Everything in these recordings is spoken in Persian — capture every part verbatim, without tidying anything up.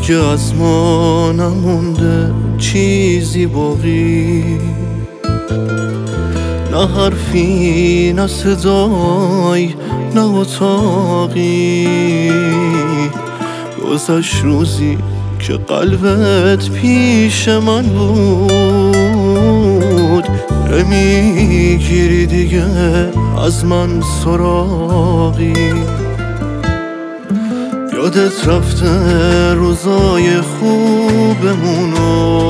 دیگه از ما نمونده چیزی باقی، نه حرفی نه صدای نه اتاقی. گذشت روزی که قلبت پیش من بود، نمیگیری دیگه از من سراغی. یادت رفته روزای خوبمونو،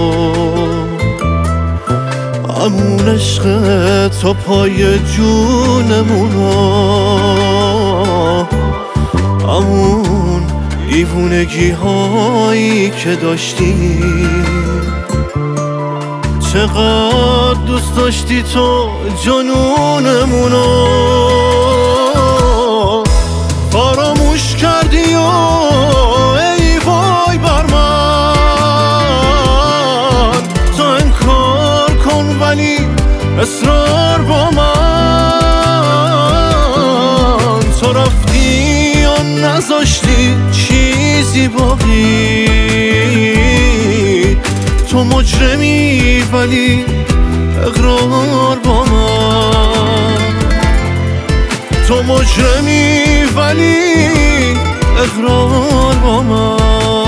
همون عشق تا پای جونمونو، همون دیوونگی هایی که داشتی. چقدر دوست داشتی تو جنونمونو، فراموش کردی و ای وای بر من. تو انکار کن ولی اصرار با من. تو رفتی و نذاشتی چیزی باقی. تو مجرمی ولی اقرار با من. تو مجرمی ولی اقرار با من.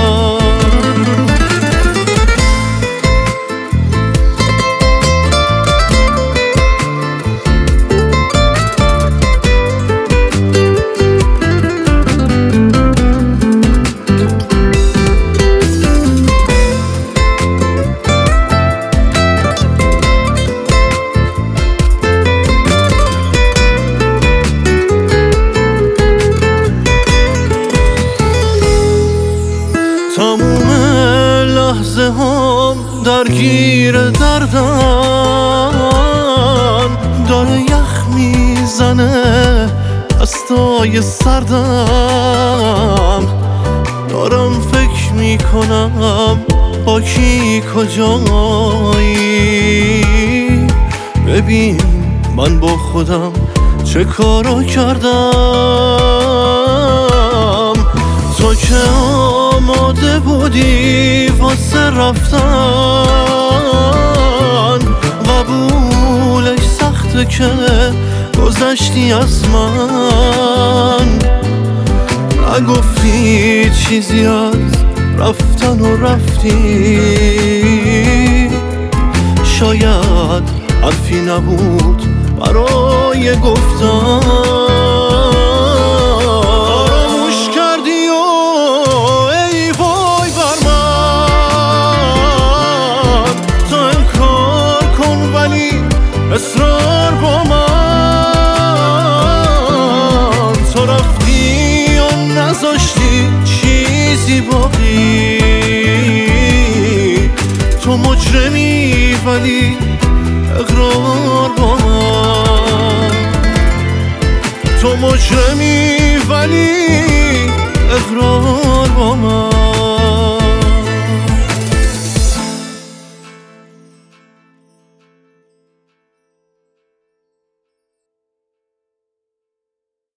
تموم لحظه هم درگیر دردم، داره یخ میزنه دستای سردم. دارم فکر میکنم با کی کجایی. ببین من با خودم چه کارا کردم. تو که آماده بودی واسه رفتن، قبولش سخته که گذشتی از من. نگفتی چیزی از رفتن و رفتی، شاید حرفی نبود برای گفتن. اصرار با من. تو رفتی و نذاشتی چیزی باقی. تو مجرمی ولی اقرار با من. تو مجرمی ولی اقرار با من.